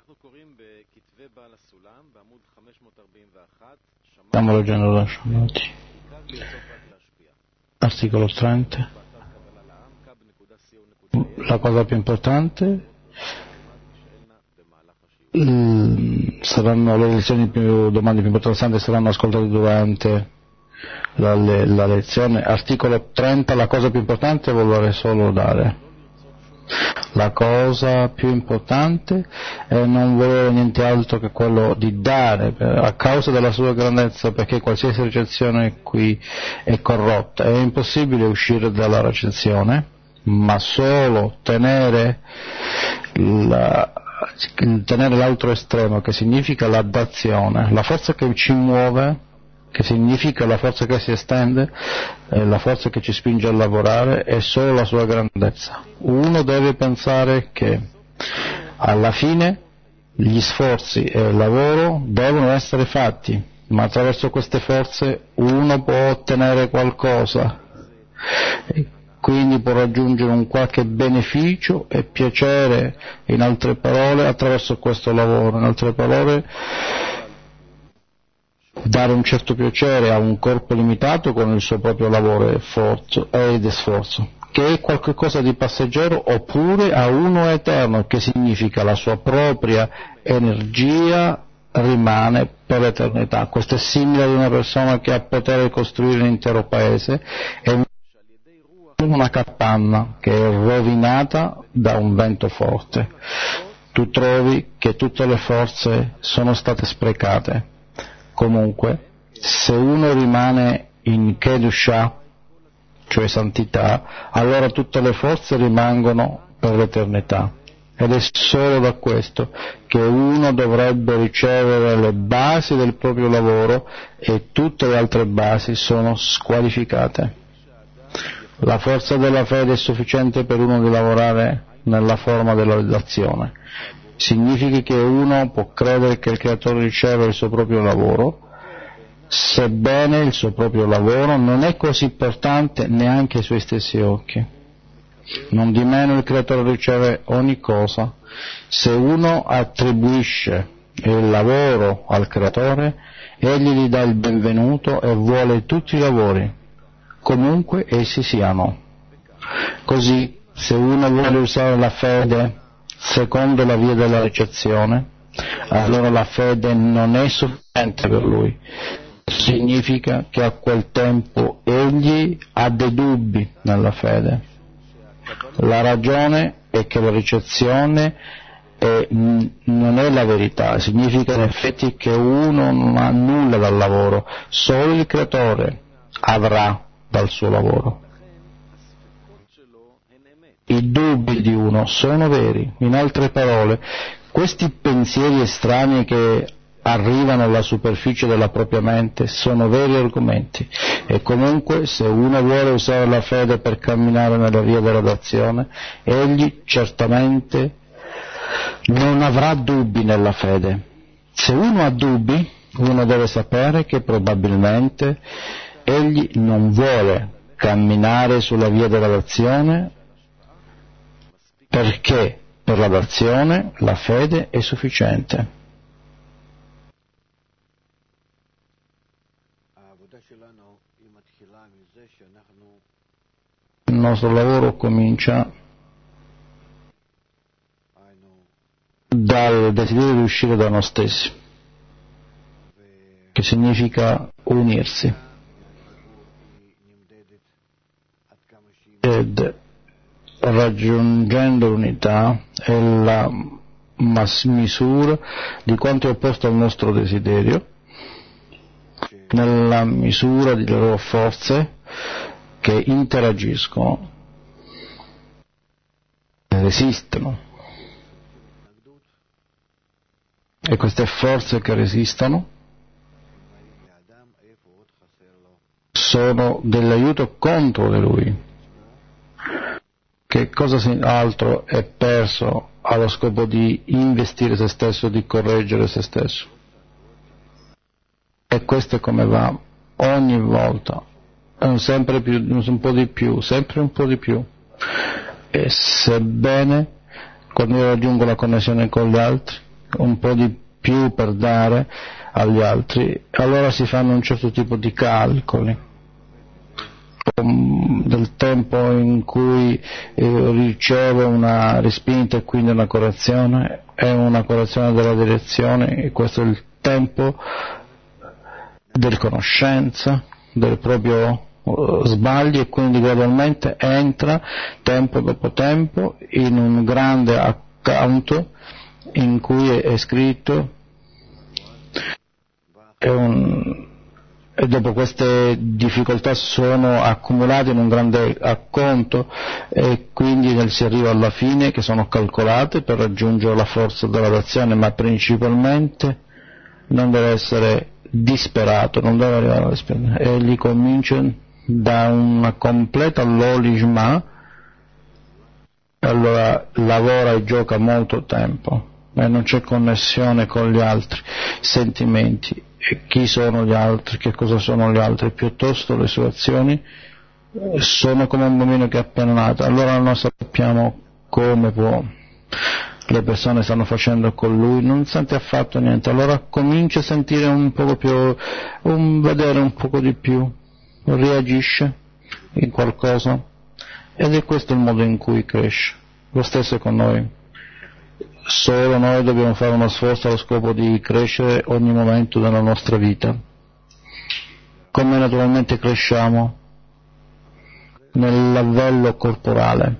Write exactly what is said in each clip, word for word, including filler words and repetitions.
Stiamo leggendo la Shamati. Articolo trenta. La cosa più importante saranno le lezioni più, domande più importanti saranno ascoltate durante la, la lezione. Articolo trenta. La cosa più importante vuole solo dare. La cosa più importante è non volere niente altro che quello di dare a causa della sua grandezza, perché qualsiasi recensione qui è corrotta. È impossibile uscire dalla recensione, ma solo tenere la, tenere l'altro estremo, che significa la dazione, la forza che ci muove, che significa la forza che si estende, eh, la forza che ci spinge a lavorare, è solo la sua grandezza. Uno deve pensare che alla fine gli sforzi e il lavoro devono essere fatti, ma attraverso queste forze uno può ottenere qualcosa, e quindi può raggiungere un qualche beneficio e piacere, in altre parole, attraverso questo lavoro. In altre parole, dare un certo piacere a un corpo limitato con il suo proprio lavoro ed sforzo, che è qualcosa di passeggero, oppure a uno eterno, che significa la sua propria energia rimane per l'eternità. Questo è simile ad una persona che ha potere costruire un intero paese e una capanna che è rovinata da un vento forte. Tu trovi che tutte le forze sono state sprecate. Comunque, se uno rimane in Kedusha, cioè santità, allora tutte le forze rimangono per l'eternità. Ed è solo da questo che uno dovrebbe ricevere le basi del proprio lavoro, e tutte le altre basi sono squalificate. La forza della fede è sufficiente per uno di lavorare nella forma della redazione. Significa che uno può credere che il Creatore riceve il suo proprio lavoro, sebbene il suo proprio lavoro non è così importante neanche ai suoi stessi occhi. Non di meno il Creatore riceve ogni cosa. Se uno attribuisce il lavoro al Creatore, egli gli dà il benvenuto e vuole tutti i lavori, comunque essi siano. Così, se uno vuole usare la fede secondo la via della ricezione, allora la fede non è sufficiente per lui. Significa che a quel tempo egli ha dei dubbi nella fede. La ragione è che la ricezione è, non è la verità, significa in effetti che uno non ha nulla dal lavoro, solo il Creatore avrà dal suo lavoro. I dubbi di uno sono veri. In altre parole, questi pensieri estranei che arrivano alla superficie della propria mente sono veri argomenti, e comunque se uno vuole usare la fede per camminare nella via della dazione, egli certamente non avrà dubbi nella fede. Se uno ha dubbi, uno deve sapere che probabilmente egli non vuole camminare sulla via della dazione, perché per la dazione la fede è sufficiente. Il nostro lavoro comincia dal desiderio di uscire da noi stessi, che significa unirsi, ed raggiungendo l'unità è la misura di quanto è opposto al nostro desiderio, nella misura delle loro forze che interagiscono, resistono, e queste forze che resistono sono dell'aiuto contro di lui. Che cosa altro è perso allo scopo di investire se stesso, di correggere se stesso. E questo è come va ogni volta, sempre più, un po' di più, sempre un po' di più. E sebbene quando io raggiungo la connessione con gli altri, un po' di più per dare agli altri, allora si fanno un certo tipo di calcoli del tempo in cui eh, riceve una respinta e quindi una correzione e una correzione della direzione, e questo è il tempo della conoscenza del proprio uh, sbagli, e quindi gradualmente entra tempo dopo tempo in un grande account in cui è, è scritto è un, e dopo queste difficoltà sono accumulate in un grande acconto, e quindi si arriva alla fine, che sono calcolate per raggiungere la forza della dazione, ma principalmente non deve essere disperato, non deve arrivare alla disperazione. Egli comincia da una completa lolishma, allora lavora e gioca molto tempo e non c'è connessione con gli altri sentimenti. E chi sono gli altri, che cosa sono gli altri, piuttosto le sue azioni sono come un bambino che è appena nato, allora non sappiamo come può, le persone stanno facendo con lui, non sente affatto niente, allora comincia a sentire un poco più, un vedere un poco di più, reagisce in qualcosa, ed è questo il modo in cui cresce. Lo stesso è con noi. Solo noi dobbiamo fare uno sforzo allo scopo di crescere ogni momento della nostra vita, come naturalmente cresciamo nel livello corporale,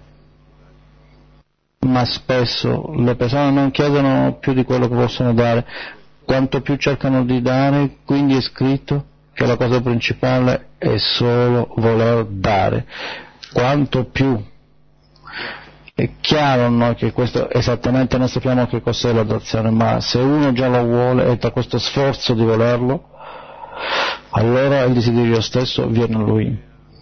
ma spesso le persone non chiedono più di quello che possono dare, quanto più cercano di dare, quindi è scritto che la cosa principale è solo voler dare, quanto più. È chiaro no, che questo esattamente non sappiamo che cos'è la dazione, ma se uno già lo vuole e da questo sforzo di volerlo, allora il desiderio stesso viene a lui.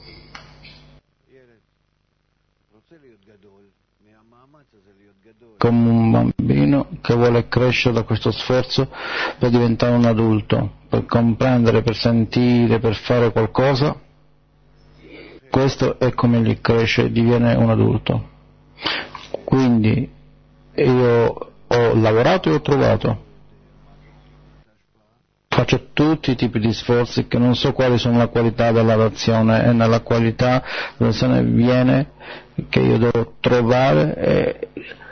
Come un bambino che vuole crescere da questo sforzo per diventare un adulto, per comprendere, per sentire, per fare qualcosa, questo è come gli cresce, diviene un adulto. Quindi io ho lavorato e ho trovato, faccio tutti i tipi di sforzi che non so quali sono la qualità della dazione, e nella qualità della dazione viene che io devo trovare e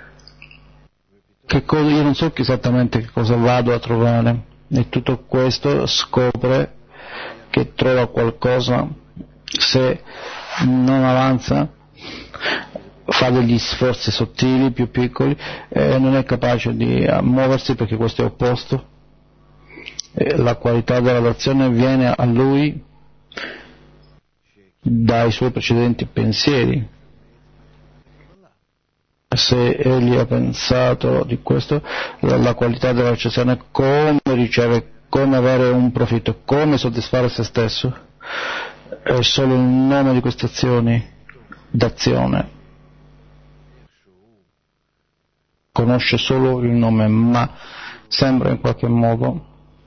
che cosa, io non so esattamente che cosa vado a trovare, e tutto questo scopre che trova qualcosa, se non avanza fa degli sforzi sottili, più piccoli, e non è capace di muoversi perché questo è opposto. E la qualità della dazione viene a lui dai suoi precedenti pensieri. Se egli ha pensato di questo, la qualità della ricezione, come riceve, come avere un profitto, come soddisfare se stesso, è solo il nome di queste azioni d'azione. Conosce solo il nome, ma sembra in qualche modo,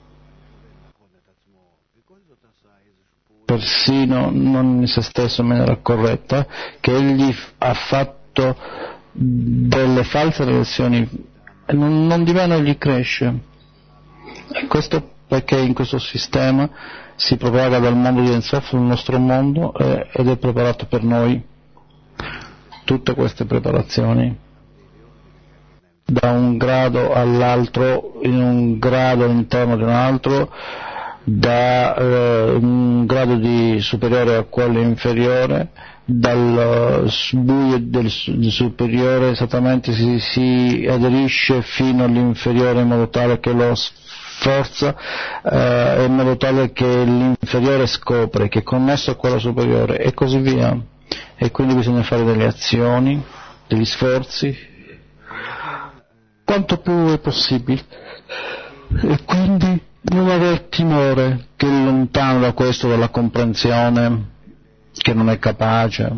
persino non in se stesso in maniera corretta, che egli ha fatto delle false relazioni, non, non di meno egli cresce. E questo perché in questo sistema si propaga dal mondo di Ensof nel nostro mondo, eh, ed è preparato per noi tutte queste preparazioni da un grado all'altro, in un grado all'interno di un altro, da eh, un grado di superiore a quello inferiore, dal buio del, del superiore esattamente si, si aderisce fino all'inferiore in modo tale che lo sforza, eh, in modo tale che l'inferiore scopre che è connesso a quello superiore, e così via. E quindi bisogna fare delle azioni, degli sforzi, quanto più è possibile, e quindi non aver timore che è lontano da questo, dalla comprensione, che non è capace,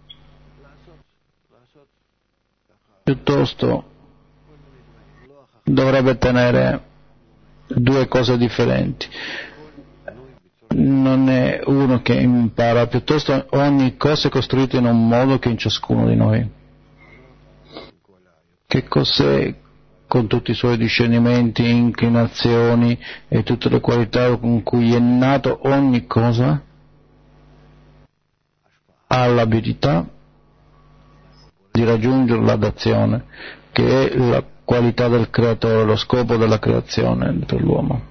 piuttosto dovrebbe tenere due cose differenti. Non è uno che impara, piuttosto ogni cosa è costruita in un modo che in ciascuno di noi. Che cos'è con tutti i suoi discernimenti, inclinazioni e tutte le qualità con cui è nato ogni cosa, ha l'abilità di raggiungere l'adazione, che è la qualità del creatore, lo scopo della creazione per l'uomo.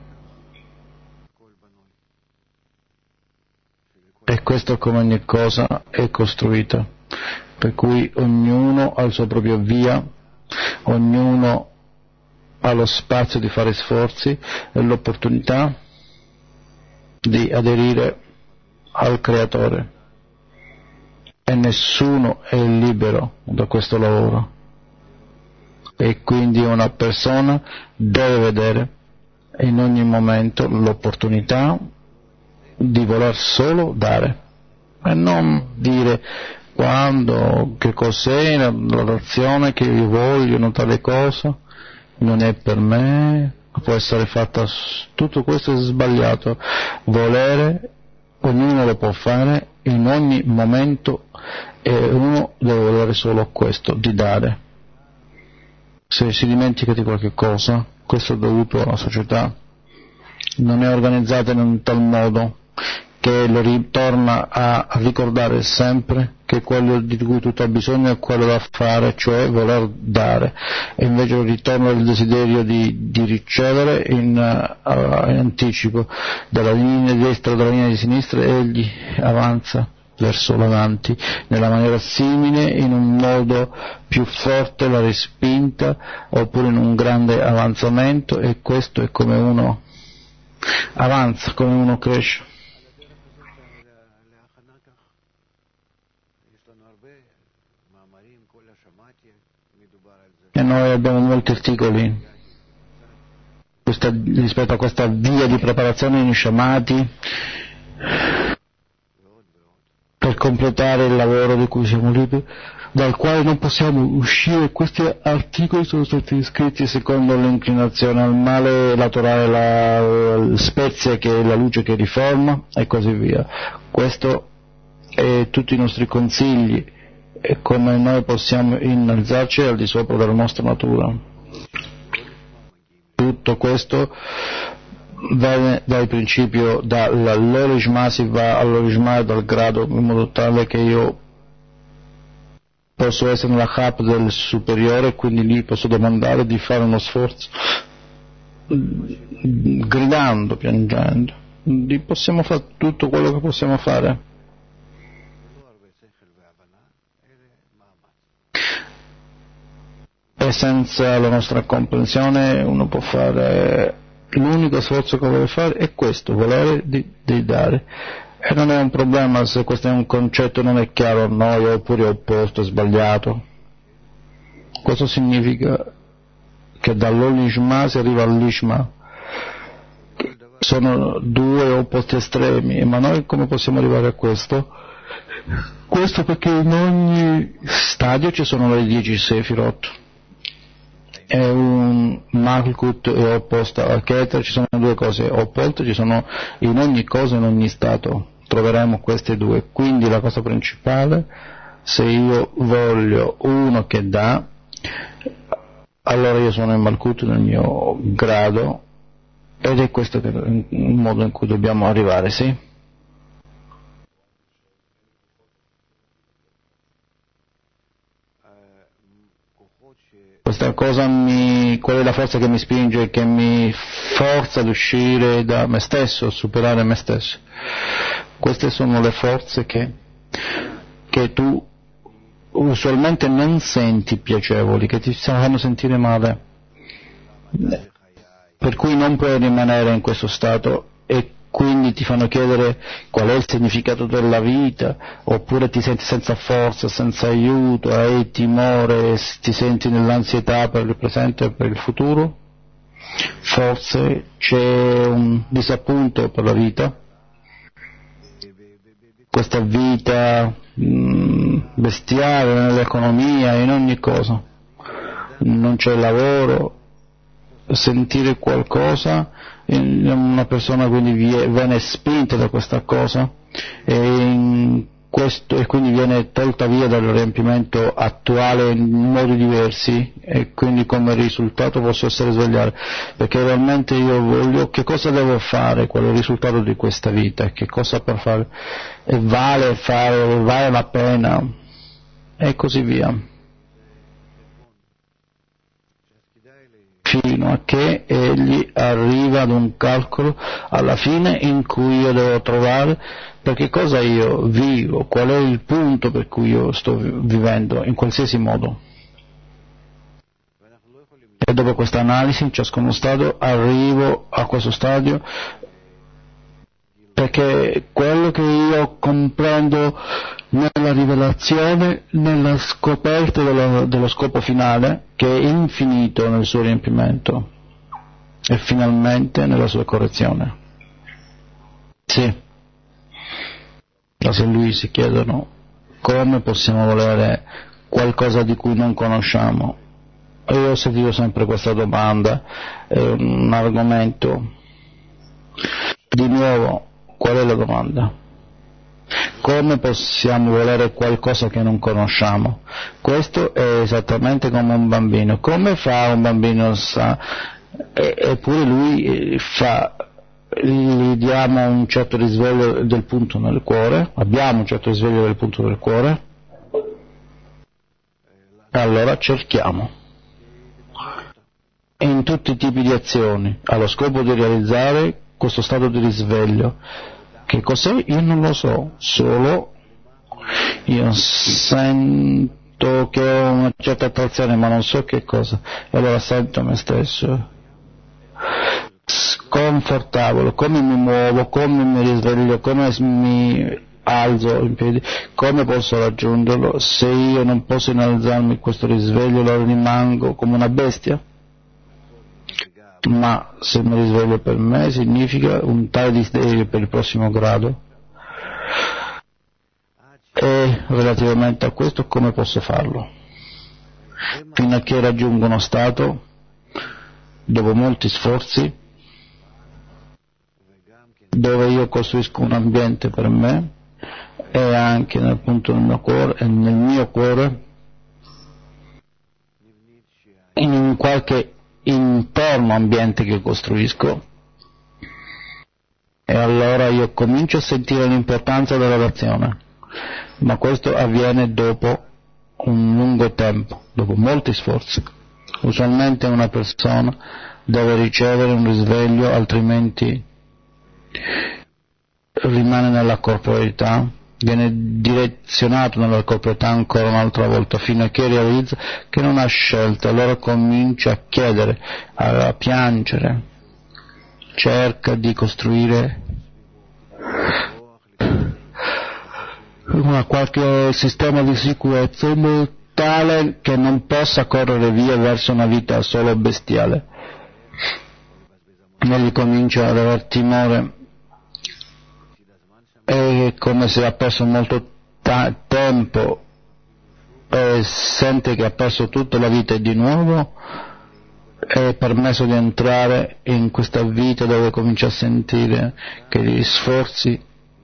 E questo, come ogni cosa, è costruita, per cui ognuno ha il suo proprio via, ognuno ha lo spazio di fare sforzi e l'opportunità di aderire al creatore, e nessuno è libero da questo lavoro, e quindi una persona deve vedere in ogni momento l'opportunità di voler solo dare e non dire quando, che cos'è la, la razione che io voglio, non tale cosa, non è per me, può essere fatta, tutto questo è sbagliato. Volere, ognuno lo può fare in ogni momento, e uno deve volere solo questo, di dare. Se si dimentica di qualche cosa, questo è dovuto alla società, non è organizzata in un tal modo che lo ritorna a ricordare sempre che quello di cui tutto ha bisogno è quello da fare, cioè voler dare, e invece ritorna il desiderio di, di ricevere in, uh, in anticipo dalla linea di destra o dalla linea di sinistra, e egli avanza verso l'avanti nella maniera simile, in un modo più forte, la respinta, oppure in un grande avanzamento, e questo è come uno avanza, come uno cresce. E noi abbiamo molti articoli questa, rispetto a questa via di preparazione in Shamati, per completare il lavoro di cui siamo liberi, dal quale non possiamo uscire. Questi articoli sono stati scritti secondo l'inclinazione al male, la Torah, la spezia che è la luce che riforma, e così via. Questo è tutti i nostri consigli, e come noi possiamo innalzarci al di sopra della nostra natura. Tutto questo viene dal principio, dall'Orishma si va all'Orishma, dal grado, in modo tale che io posso essere nella cap del superiore, quindi lì posso domandare di fare uno sforzo, gridando, piangendo, lì possiamo fare tutto quello che possiamo fare. E senza la nostra comprensione uno può fare, l'unico sforzo che vuole fare è questo, volere di, di dare, e non è un problema se questo è un concetto non è chiaro a noi, oppure è opposto, è sbagliato. Questo significa che dall'Olishma si arriva all'Ishma, sono due opposti estremi, ma noi come possiamo arrivare a questo? Questo perché in ogni stadio ci sono le dieci Sefirot. È un Malkut è opposta al Keter, ci sono due cose opposte, ci sono in ogni cosa, in ogni stato troveremo queste due. Quindi la cosa principale, se io voglio uno che dà, allora io sono in Malkut nel mio grado, ed è questo che, il modo in cui dobbiamo arrivare, sì? Questa cosa mi, qual è la forza che mi spinge, che mi forza ad uscire da me stesso, a superare me stesso? Queste sono le forze che, che tu usualmente non senti piacevoli, che ti fanno sentire male, per cui non puoi rimanere in questo stato, e quindi ti fanno chiedere qual è il significato della vita, oppure ti senti senza forza, senza aiuto, hai timore, ti senti nell'ansietà per il presente e per il futuro. Forse c'è un disappunto per la vita, questa vita mh, bestiale nell'economia, in ogni cosa, non c'è lavoro, sentire qualcosa, una persona quindi viene spinta da questa cosa, e in questo, e quindi viene tolta via dal riempimento attuale in modi diversi, e quindi come risultato posso essere svegliato, perché realmente io voglio, che cosa devo fare, qual è il risultato di questa vita, che cosa per fare, e vale fare, vale la pena, e così via. Fino a che egli arriva ad un calcolo alla fine in cui io devo trovare per che cosa io vivo, qual è il punto per cui io sto vivendo, in qualsiasi modo. E dopo questa analisi, in ciascuno stadio, arrivo a questo stadio, perché quello che io comprendo nella rivelazione, nella scoperta dello, dello scopo finale, che è infinito nel suo riempimento e finalmente nella sua correzione. Sì, da San Luis si chiedono come possiamo volere qualcosa di cui non conosciamo. E io ho sentito sempre questa domanda, è un argomento. Di nuovo, qual è la domanda? Come possiamo volere qualcosa che non conosciamo? Questo è esattamente come un bambino. Come fa un bambino sa? E, eppure lui fa, gli diamo un certo risveglio del punto nel cuore, abbiamo un certo risveglio del punto del cuore, e allora cerchiamo. In tutti i tipi di azioni, allo scopo di realizzare questo stato di risveglio. Che cos'è? Io non lo so, solo io sento che ho una certa attrazione, ma non so che cosa, e allora sento me stesso sconfortabile, come mi muovo, come mi risveglio, come mi alzo in piedi, come posso raggiungerlo. Se io non posso innalzarmi questo risveglio, allora rimango come una bestia. Ma se mi risveglio per me significa un tale desiderio per il prossimo grado, e relativamente a questo come posso farlo? Fino a che raggiungo uno stato, dopo molti sforzi, dove io costruisco un ambiente per me, e anche nel punto del mio cuore, e nel mio cuore, in un qualche interno ambiente che costruisco, e allora io comincio a sentire l'importanza della relazione, ma questo avviene dopo un lungo tempo, dopo molti sforzi. Usualmente una persona deve ricevere un risveglio, altrimenti rimane nella corporalità, viene direzionato nella corporalità ancora un'altra volta, fino a che realizza che non ha scelta, allora comincia a chiedere, a piangere, cerca di costruire una qualche sistema di sicurezza in modo tale che non possa correre via verso una vita solo bestiale. Egli comincia ad aver timore, è come se ha perso molto ta- tempo e sente che ha perso tutta la vita, e di nuovo è permesso di entrare in questa vita dove comincia a sentire che gli sforzi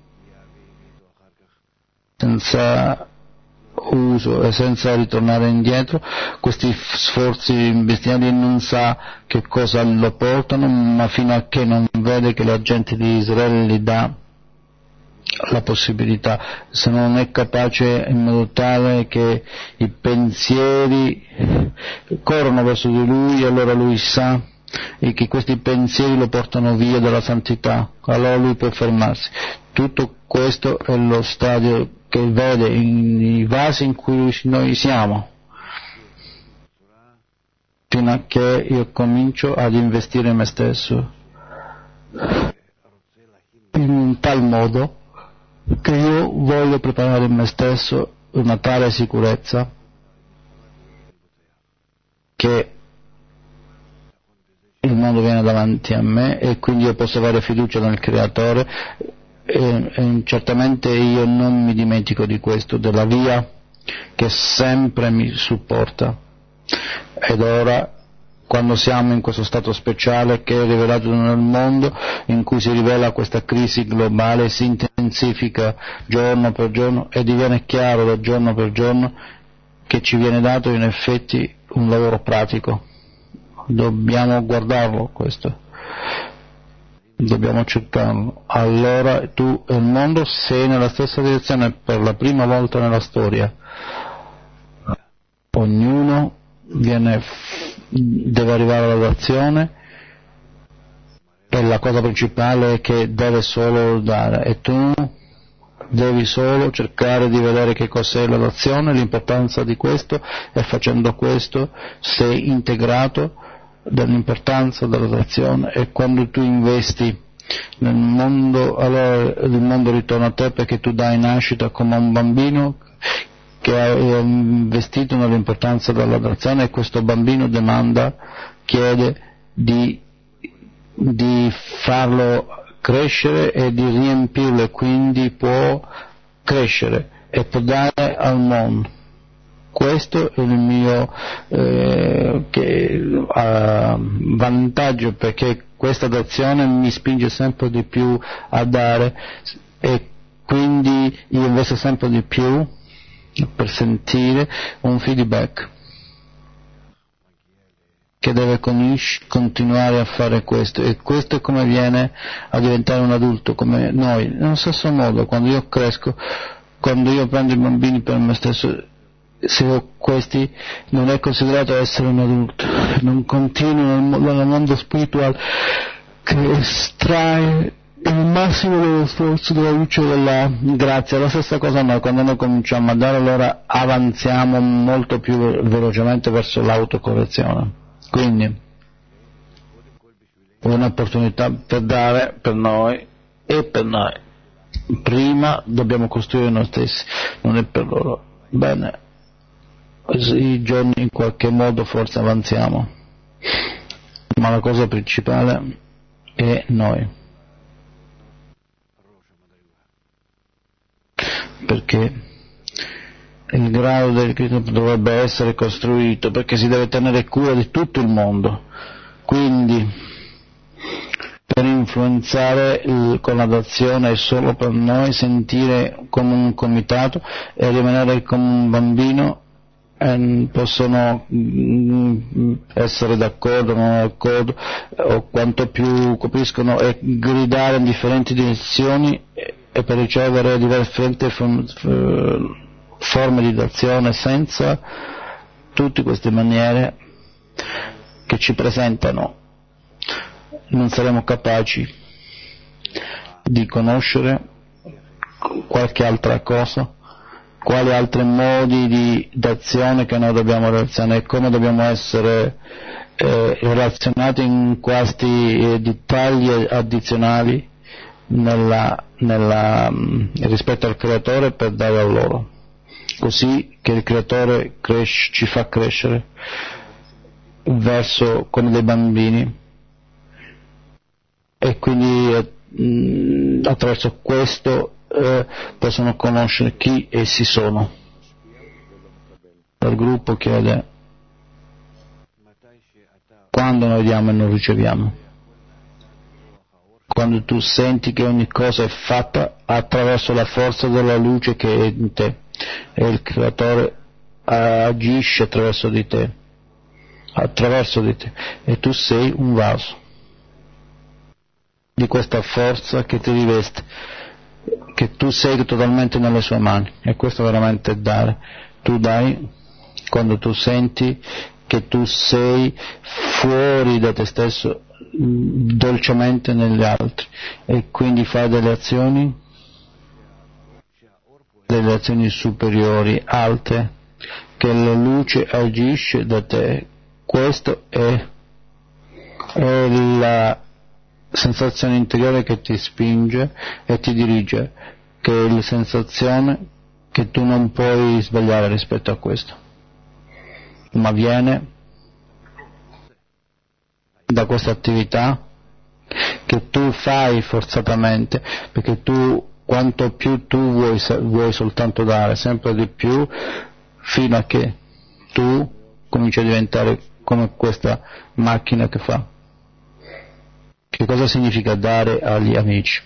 senza uso e senza ritornare indietro, questi sforzi bestiali non sa che cosa lo portano, ma fino a che non vede che la gente di Israele gli dà la possibilità, se non è capace in modo tale che i pensieri corrono verso di lui, allora lui sa e che questi pensieri lo portano via dalla santità, allora lui può fermarsi. Tutto questo è lo stadio che vede i vasi in cui noi siamo, fino a che io comincio ad investire in me stesso in un tal modo che io voglio preparare in me stesso una tale sicurezza che il mondo viene davanti a me, e quindi io posso avere fiducia nel Creatore, e, e certamente io non mi dimentico di questo, della via che sempre mi supporta. Ed ora quando siamo in questo stato speciale che è rivelato nel mondo, in cui si rivela questa crisi globale, si intensifica giorno per giorno e diviene chiaro da giorno per giorno che ci viene dato in effetti un lavoro pratico. Dobbiamo guardarlo questo, dobbiamo accettarlo. Allora tu e il mondo sei nella stessa direzione per la prima volta nella storia. Ognuno viene, deve arrivare all'azione e la cosa principale è che deve solo dare, e tu devi solo cercare di vedere che cos'è l'azione, l'importanza di questo, e facendo questo sei integrato dall'importanza dell'azione, e quando tu investi nel mondo, allora il mondo ritorna a te, perché tu dai nascita come un bambino che è investito nell'importanza dell'adozione, e questo bambino demanda, chiede di, di farlo crescere e di riempirlo, e quindi può crescere e può dare al mondo. Questo è il mio eh, che, uh, vantaggio, perché questa adozione mi spinge sempre di più a dare, e quindi io investo sempre di più per sentire un feedback che deve continuare a fare questo, e questo è come viene a diventare un adulto come noi. Nello stesso modo, quando io cresco, quando io prendo i bambini per me stesso, se ho questi, non è considerato essere un adulto, non continuo nel mondo spirituale che estrae il massimo dello sforzo della luce della grazia. La stessa cosa noi, quando noi cominciamo a dare, allora avanziamo molto più velocemente verso l'autocorrezione. Quindi un'opportunità per dare per noi e per noi. Prima dobbiamo costruire noi stessi, non è per loro. Bene, i giorni in qualche modo forse avanziamo, ma la cosa principale è noi, perché il grado del Cristo dovrebbe essere costruito, perché si deve tenere cura di tutto il mondo, quindi per influenzare il, con l'adozione è solo per noi sentire come un comitato e rimanere come un bambino. E possono essere d'accordo o non d'accordo, o quanto più capiscono, e gridare in differenti direzioni e per ricevere differenti forme di azione, senza tutte queste maniere che ci presentano non saremo capaci di conoscere qualche altra cosa, quali altri modi di d'azione che noi dobbiamo relazionare, e come dobbiamo essere eh, relazionati in questi eh, dettagli addizionali nella, nella, mh, rispetto al Creatore, per dare a loro, così che il Creatore cresce, ci fa crescere verso come dei bambini, e quindi eh, mh, attraverso questo Eh, possono conoscere chi essi sono. Il gruppo chiede: quando noi diamo e non riceviamo? Quando tu senti che ogni cosa è fatta attraverso la forza della luce che è in te, e il Creatore agisce attraverso di te, attraverso di te, e tu sei un vaso di questa forza che ti riveste, che tu sei totalmente nelle sue mani, e questo veramente è dare. Tu dai quando tu senti che tu sei fuori da te stesso, dolcemente negli altri, e quindi fai delle azioni, delle azioni superiori, alte, che la luce agisce da te. Questo è, è la sensazione interiore che ti spinge e ti dirige, che è la sensazione che tu non puoi sbagliare rispetto a questo, ma viene da questa attività che tu fai forzatamente, perché tu, quanto più tu vuoi, vuoi soltanto dare, sempre di più, fino a che tu cominci a diventare come questa macchina che fa. Che cosa significa dare agli amici?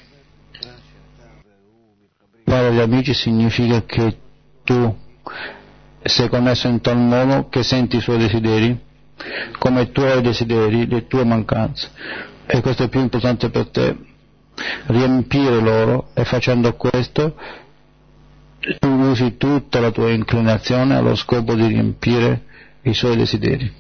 Dare agli amici significa che tu sei connesso in tal modo che senti i suoi desideri come i tuoi desideri, le tue mancanze, e questo è più importante per te, riempire loro, e facendo questo tu usi tutta la tua inclinazione allo scopo di riempire i suoi desideri.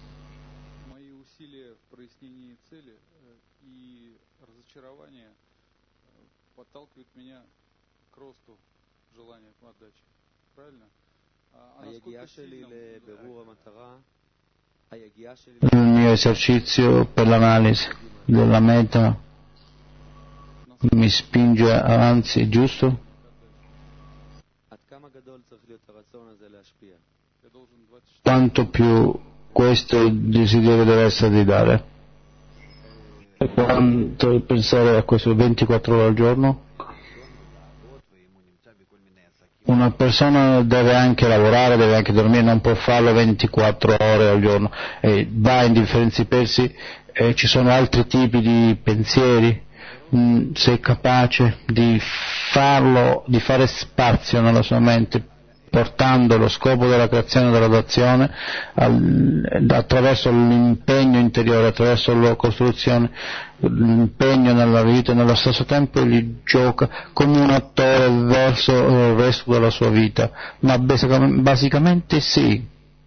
Il mio esercizio per l'analisi della meta mi spinge avanti, giusto? Quanto più questo desiderio deve essere di dare? E quanto pensare a questo ventiquattro ore al giorno? Una persona deve anche lavorare, deve anche dormire, non può farlo ventiquattro ore al giorno, e va in differenzi persi, e ci sono altri tipi di pensieri. Mm, sei capace di farlo, di fare spazio nella sua mente, portando lo scopo della creazione e della dazione al, attraverso l'impegno interiore, attraverso la costruzione, l'impegno nella vita, e nello stesso tempo gli gioca come un attore verso il resto della sua vita, ma basicamente, basicamente sì.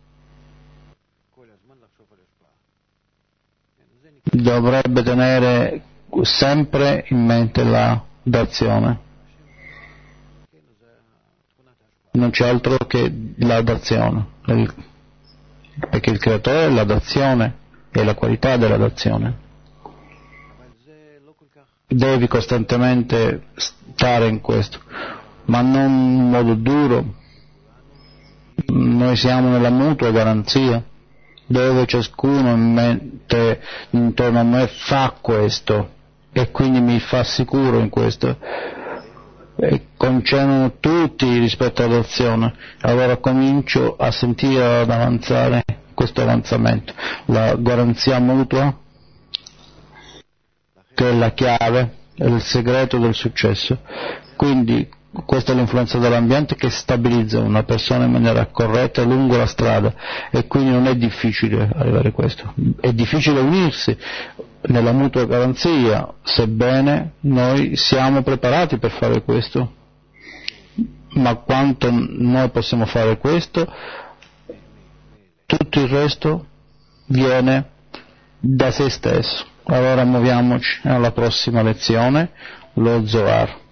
Dovrebbe tenere sempre in mente la dazione. Non c'è altro che la dazione, perché il creatore è la dazione, è la qualità della dazione. Devi costantemente stare in questo, ma non in modo duro. Noi siamo nella mutua garanzia, dove ciascuno in mente, intorno a me fa questo, e quindi mi fa sicuro in questo, e concedono tutti rispetto all'azione. Allora comincio a sentire ad avanzare questo avanzamento, la garanzia mutua, che è la chiave, è il segreto del successo. Quindi questa è l'influenza dell'ambiente che stabilizza una persona in maniera corretta lungo la strada, e quindi non è difficile arrivare a questo. È difficile unirsi nella mutua garanzia, sebbene noi siamo preparati per fare questo. Ma quanto noi possiamo fare questo, tutto il resto viene da se stesso. Allora muoviamoci alla prossima lezione, lo Zohar.